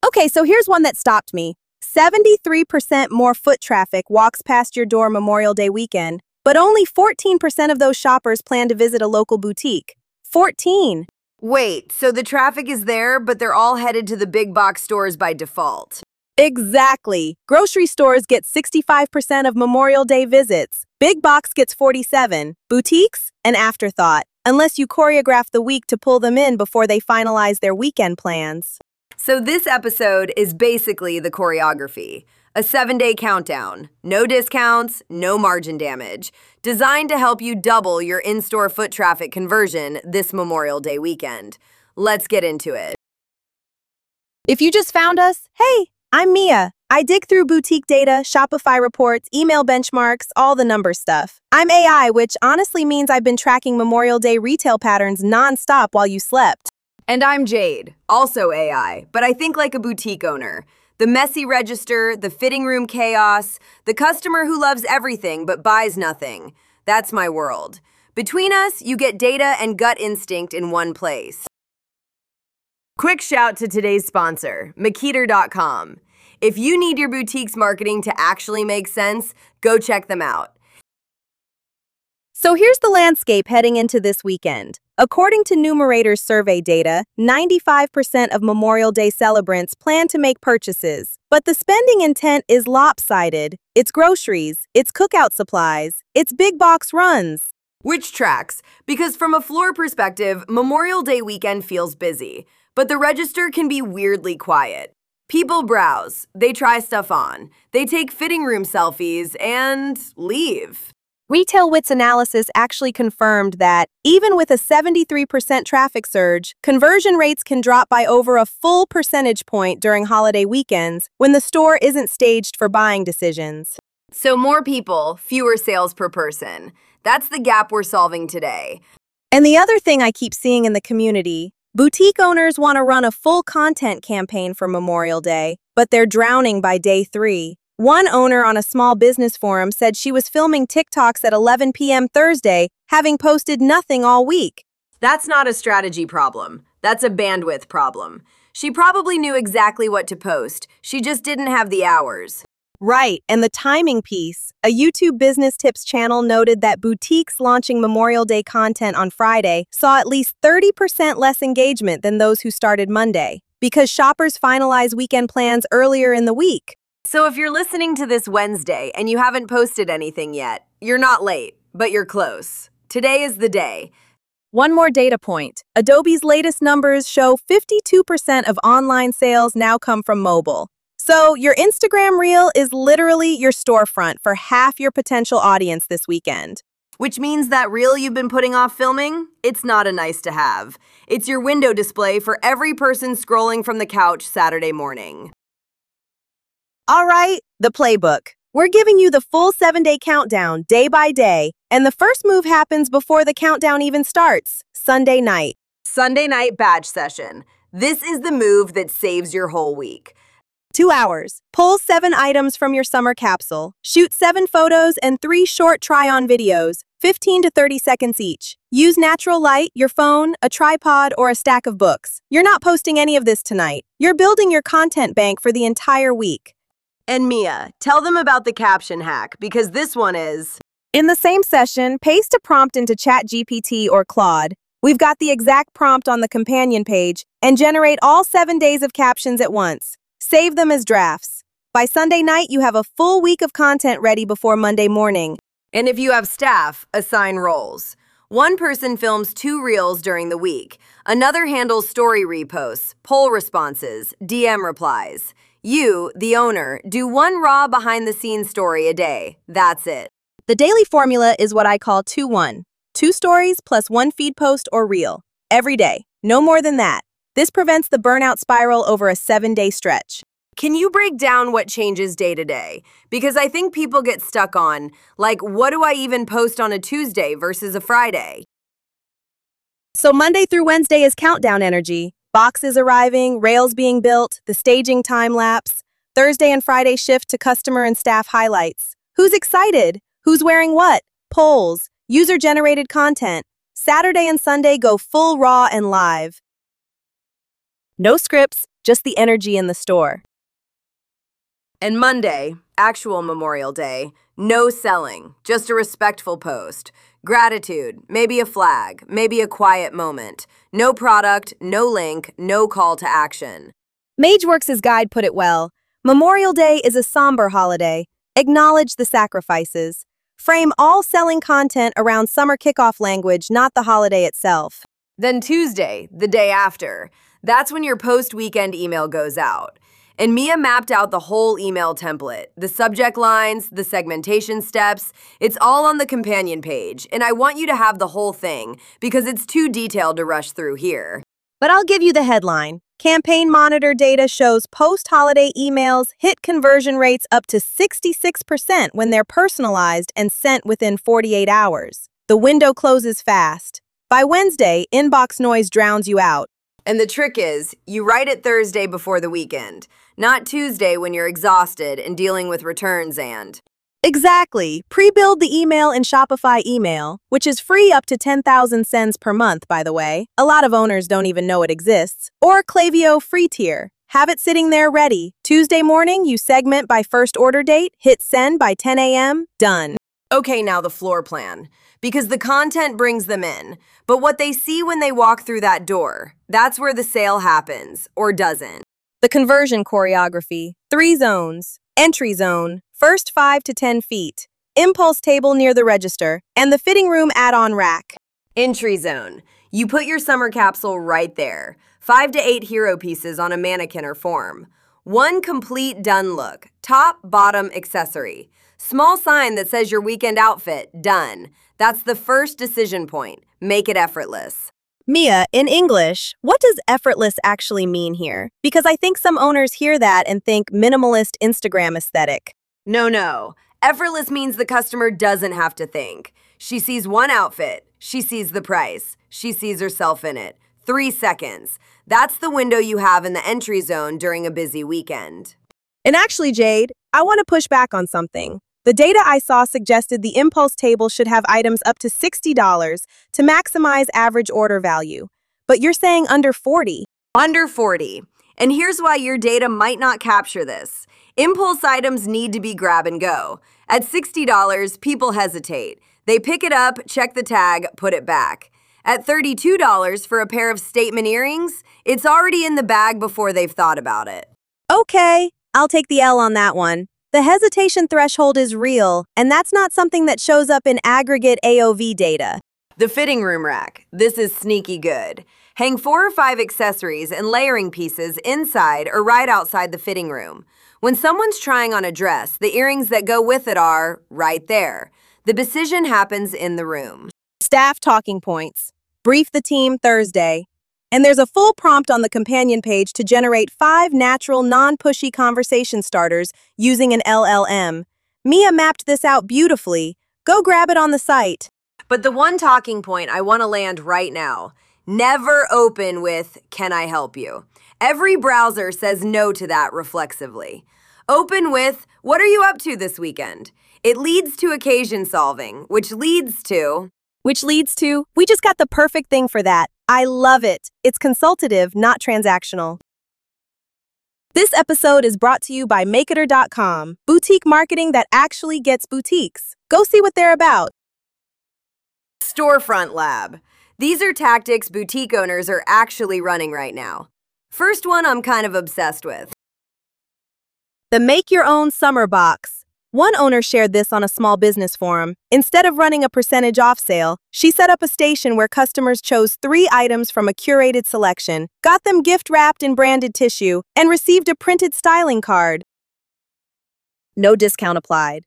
Okay, so here's one that stopped me. 73% more foot traffic walks past your door Memorial Day weekend, but only 14% of those shoppers plan to visit a local boutique. 14. Wait, so the traffic is there, but they're all headed to the big box stores by default. Exactly. Grocery stores get 65% of Memorial Day visits. Big box gets 47. Boutiques? An afterthought, unless you choreograph the week to pull them in before they finalize their weekend plans. So this episode is basically the choreography. A 7-day countdown. No discounts, no margin damage. Designed to help you double your in-store foot traffic conversion this Memorial Day weekend. Let's get into it. If you just found us, hey, I'm Mia. I dig through boutique data, Shopify reports, email benchmarks, all the number stuff. I'm AI, which honestly means I've been tracking Memorial Day retail patterns nonstop while you slept. And I'm Jade, also AI, but I think like a boutique owner. The messy register, the fitting room chaos, the customer who loves everything but buys nothing. That's my world. Between us, you get data and gut instinct in one place. Quick shout to today's sponsor, Makiter.com. If you need your boutique's marketing to actually make sense, go check them out. So here's the landscape heading into this weekend. According to Numerator's survey data, 95% of Memorial Day celebrants plan to make purchases. But the spending intent is lopsided. It's groceries, it's cookout supplies, it's big box runs. Which tracks, because from a floor perspective, Memorial Day weekend feels busy, but the register can be weirdly quiet. People browse, they try stuff on, they take fitting room selfies, and leave. Retail Wits analysis actually confirmed that, even with a 73% traffic surge, conversion rates can drop by over a full percentage point during holiday weekends when the store isn't staged for buying decisions. So more people, fewer sales per person. That's the gap we're solving today. And the other thing I keep seeing in the community, boutique owners want to run a full content campaign for Memorial Day, but they're drowning by day 3. One owner on a small business forum said she was filming TikToks at 11 p.m. Thursday, having posted nothing all week. That's not a strategy problem. That's a bandwidth problem. She probably knew exactly what to post. She just didn't have the hours. Right, and the timing piece. A YouTube Business Tips channel noted that boutiques launching Memorial Day content on Friday saw at least 30% less engagement than those who started Monday, because shoppers finalize weekend plans earlier in the week. So if you're listening to this Wednesday and you haven't posted anything yet, you're not late, but you're close. Today is the day. One more data point. Adobe's latest numbers show 52% of online sales now come from mobile. So your Instagram reel is literally your storefront for half your potential audience this weekend. Which means that reel you've been putting off filming, it's not a nice to have. It's your window display for every person scrolling from the couch Saturday morning. All right, the playbook. We're giving you the full 7-day countdown, day by day, and the first move happens before the countdown even starts, Sunday night. Sunday night badge session. This is the move that saves your whole week. 2 hours. Pull 7 items from your summer capsule. Shoot 7 photos and 3 short try-on videos, 15 to 30 seconds each. Use natural light, your phone, a tripod, or a stack of books. You're not posting any of this tonight. You're building your content bank for the entire week. And Mia, tell them about the caption hack, because this one is... In the same session, paste a prompt into ChatGPT or Claude. We've got the exact prompt on the companion page, and generate all 7 days of captions at once. Save them as drafts. By Sunday night, you have a full week of content ready before Monday morning. And if you have staff, assign roles. One person films 2 reels during the week. Another handles story reposts, poll responses, DM replies. You, the owner, do 1 raw behind-the-scenes story a day. That's it. The daily formula is what I call 2-1. 2 stories plus 1 feed post or reel. Every day. No more than that. This prevents the burnout spiral over a 7-day stretch. Can you break down what changes day to day? Because I think people get stuck on, like, what do I even post on a Tuesday versus a Friday? So Monday through Wednesday is countdown energy. Boxes arriving, rails being built, the staging time lapse. Thursday and Friday shift to customer and staff highlights. Who's excited? Who's wearing what? Polls, user-generated content. Saturday and Sunday go full raw and live. No scripts, just the energy in the store. And Monday, actual Memorial Day, no selling, just a respectful post. Gratitude, maybe a flag, maybe a quiet moment. No product, no link, no call to action. MageWorks' guide put it well. Memorial Day is a somber holiday. Acknowledge the sacrifices. Frame all selling content around summer kickoff language, not the holiday itself. Then Tuesday, the day after, that's when your post-weekend email goes out. And Mia mapped out the whole email template, the subject lines, the segmentation steps. It's all on the companion page, and I want you to have the whole thing because it's too detailed to rush through here. But I'll give you the headline. Campaign Monitor data shows post-holiday emails hit conversion rates up to 66% when they're personalized and sent within 48 hours. The window closes fast. By Wednesday, inbox noise drowns you out. And the trick is, you write it Thursday before the weekend, not Tuesday when you're exhausted and dealing with returns and... Exactly. Pre-build the email in Shopify Email, which is free up to 10,000 cents per month, by the way. A lot of owners don't even know it exists. Or Klaviyo free tier. Have it sitting there ready. Tuesday morning, you segment by first order date, hit send by 10 a.m., done. Okay, now the floor plan. Because the content brings them in, but what they see when they walk through that door, that's where the sale happens, or doesn't. The conversion choreography. 3 zones. Entry zone, first 5 to 10 feet. Impulse table near the register, and the fitting room add-on rack. Entry zone. You put your summer capsule right there. 5 to 8 hero pieces on a mannequin or form. 1 complete done look. Top, bottom, accessory. Small sign that says your weekend outfit, done. That's the first decision point. Make it effortless. Mia, in English, what does effortless actually mean here? Because I think some owners hear that and think minimalist Instagram aesthetic. No. Effortless means the customer doesn't have to think. She sees one outfit. She sees the price. She sees herself in it. 3 seconds. That's the window you have in the entry zone during a busy weekend. And actually, Jade, I want to push back on something. The data I saw suggested the impulse table should have items up to $60 to maximize average order value. But you're saying under 40. Under 40. And here's why your data might not capture this. Impulse items need to be grab and go. At $60, people hesitate. They pick it up, check the tag, put it back. At $32 for a pair of statement earrings, it's already in the bag before they've thought about it. Okay, I'll take the L on that one. The hesitation threshold is real, and that's not something that shows up in aggregate AOV data. The fitting room rack. This is sneaky good. Hang 4 or 5 accessories and layering pieces inside or right outside the fitting room. When someone's trying on a dress, the earrings that go with it are right there. The decision happens in the room. Staff talking points. Brief the team Thursday. And there's a full prompt on the companion page to generate 5 natural, non-pushy conversation starters using an LLM. Mia mapped this out beautifully. Go grab it on the site. But the one talking point I want to land right now, never open with, "Can I help you?" Every browser says no to that reflexively. Open with, "What are you up to this weekend?" It leads to occasion solving, which leads to, we just got the perfect thing for that. I love it. It's consultative, not transactional. This episode is brought to you by Makeiter.com, boutique marketing that actually gets boutiques. Go see what they're about. Storefront Lab. These are tactics boutique owners are actually running right now. First one I'm kind of obsessed with. The Make Your Own Summer Box. One owner shared this on a small business forum. Instead of running a percentage off sale, she set up a station where customers chose 3 items from a curated selection, got them gift wrapped in branded tissue, and received a printed styling card. No discount applied.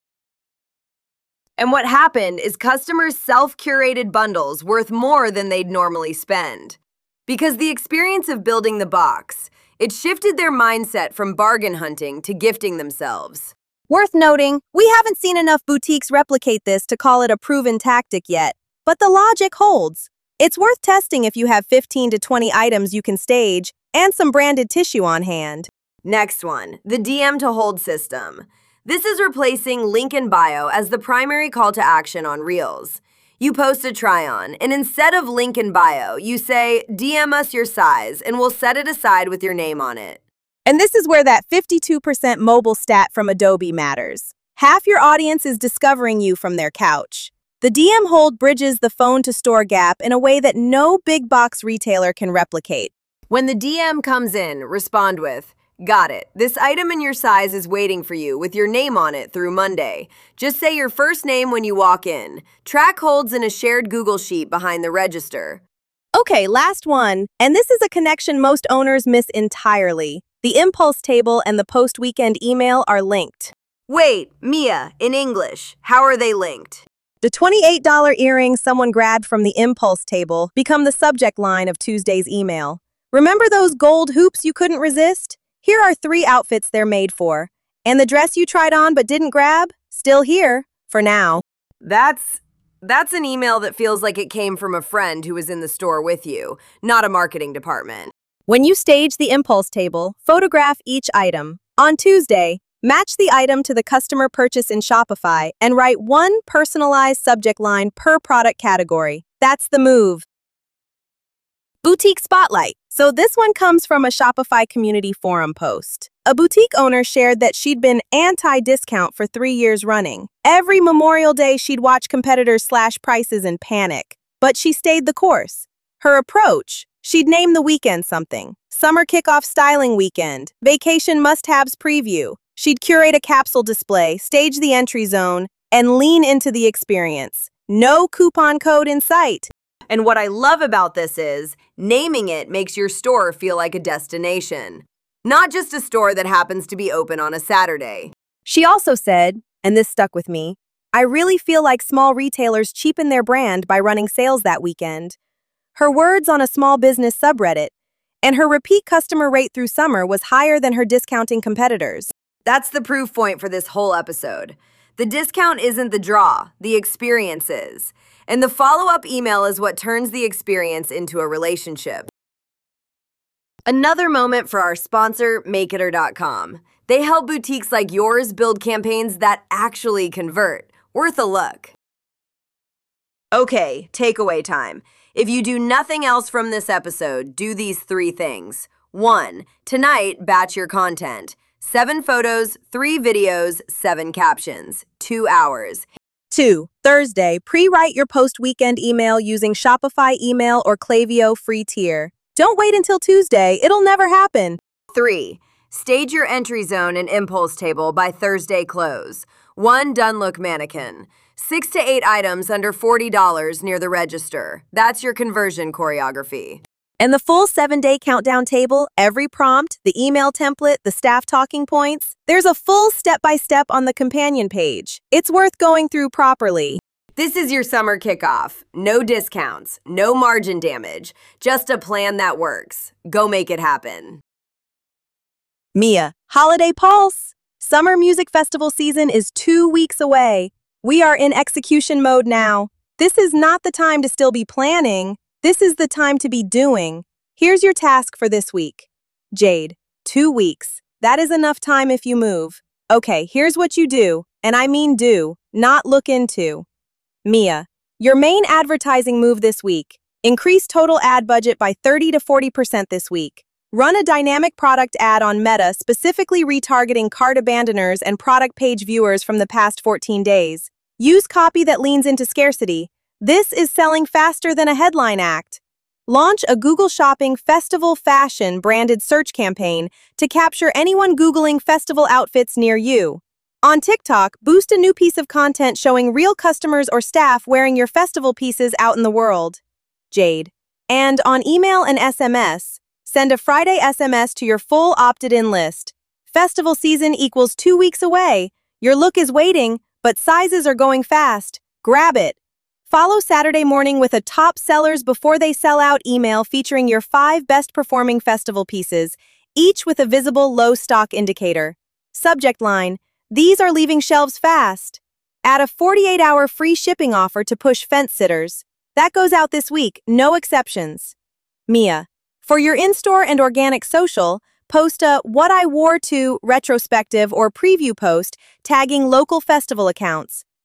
And what happened is customers self-curated bundles worth more than they'd normally spend. Because the experience of building the box, it shifted their mindset from bargain hunting to gifting themselves. Worth noting, we haven't seen enough boutiques replicate this to call it a proven tactic yet, but the logic holds. It's worth testing if you have 15 to 20 items you can stage and some branded tissue on hand. Next one, the DM to hold system. This is replacing link in bio as the primary call to action on Reels. You post a try-on, and instead of link in bio, you say, DM us your size, and we'll set it aside with your name on it. And this is where that 52% mobile stat from Adobe matters. Half your audience is discovering you from their couch. The DM hold bridges the phone-to-store gap in a way that no big-box retailer can replicate. When the DM comes in, respond with, got it. This item in your size is waiting for you with your name on it through Monday. Just say your first name when you walk in. Track holds in a shared Google Sheet behind the register. Okay, last one. And this is a connection most owners miss entirely. The impulse table and the post-weekend email are linked. Wait, Mia, in English, how are they linked? The $28 earrings someone grabbed from the impulse table become the subject line of Tuesday's email. Remember those gold hoops you couldn't resist? Here are 3 outfits they're made for. And the dress you tried on but didn't grab? Still here, for now. That's an email that feels like it came from a friend who was in the store with you, not a marketing department. When you stage the impulse table, photograph each item. On Tuesday, match the item to the customer purchase in Shopify and write 1 personalized subject line per product category. That's the move. Boutique Spotlight. So this one comes from a Shopify community forum post. A boutique owner shared that she'd been anti-discount for 3 years running. Every Memorial Day, she'd watch competitors slash prices and panic. But she stayed the course. Her approach? She'd name the weekend something. Summer Kickoff Styling Weekend, Vacation Must-Haves Preview. She'd curate a capsule display, stage the entry zone, and lean into the experience. No coupon code in sight. And what I love about this is, naming it makes your store feel like a destination, not just a store that happens to be open on a Saturday. She also said, and this stuck with me, I really feel like small retailers cheapen their brand by running sales that weekend. Her words on a small business subreddit, and her repeat customer rate through summer was higher than her discounting competitors. That's the proof point for this whole episode. The discount isn't the draw, the experience is. And the follow-up email is what turns the experience into a relationship. Another moment for our sponsor, Makeiter.com. They help boutiques like yours build campaigns that actually convert. Worth a look. Okay, takeaway time. If you do nothing else from this episode, do these 3 things. 1. Tonight, batch your content. 7 photos, 3 videos, 7 captions. 2 hours. 2. Thursday, pre-write your post-weekend email using Shopify email or Klaviyo free tier. Don't wait until Tuesday, it'll never happen. 3. Stage your entry zone and impulse table by Thursday close. 1 done look mannequin. 6 to 8 items under $40 near the register. That's your conversion choreography. And the full 7-day countdown table, every prompt, the email template, the staff talking points, there's a full step-by-step on the companion page. It's worth going through properly. This is your summer kickoff. No discounts, no margin damage, just a plan that works. Go make it happen. Mia, Holiday Pulse. Summer Music Festival season is 2 weeks away. We are in execution mode now. This is not the time to still be planning. This is the time to be doing. Here's your task for this week. Jade, 2 weeks. That is enough time if you move. Okay, here's what you do, and I mean do, not look into. Mia, your main advertising move this week. Increase total ad budget by 30 to 40% this week. Run a dynamic product ad on Meta specifically retargeting cart abandoners and product page viewers from the past 14 days. Use copy that leans into scarcity. This is selling faster than a headline act. Launch a Google Shopping Festival Fashion branded search campaign to capture anyone Googling festival outfits near you. On TikTok, boost a new piece of content showing real customers or staff wearing your festival pieces out in the world. Jade. And on email and SMS, send a Friday SMS to your full opted-in list. Festival season equals 2 weeks away. Your look is waiting, but sizes are going fast. Grab it. Follow Saturday morning with a top sellers before they sell out email featuring your 5 best performing festival pieces, each with a visible low stock indicator. Subject line, these are leaving shelves fast. Add a 48-hour free shipping offer to push fence sitters. That goes out this week, no exceptions. Mia, for your in-store and organic social, post a What I Wore To retrospective or preview post tagging local festival accounts.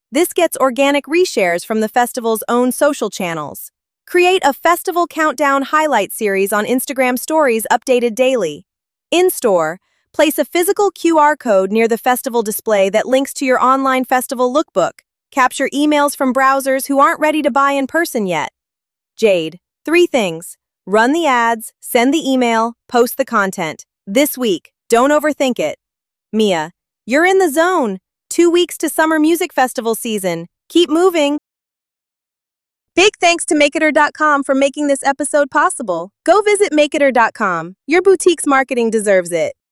This gets organic reshares from the festival's own social channels. Create a festival countdown highlight series on Instagram stories updated daily. In-store, place a physical QR code near the festival display that links to your online festival lookbook. Capture emails from browsers who aren't ready to buy in person yet. Jade, 3 things. Run the ads, send the email, post the content. This week, don't overthink it. Mia, you're in the zone. 2 weeks to summer music festival season. Keep moving. Big thanks to Makeiter.com for making this episode possible. Go visit Makeiter.com. Your boutique's marketing deserves it.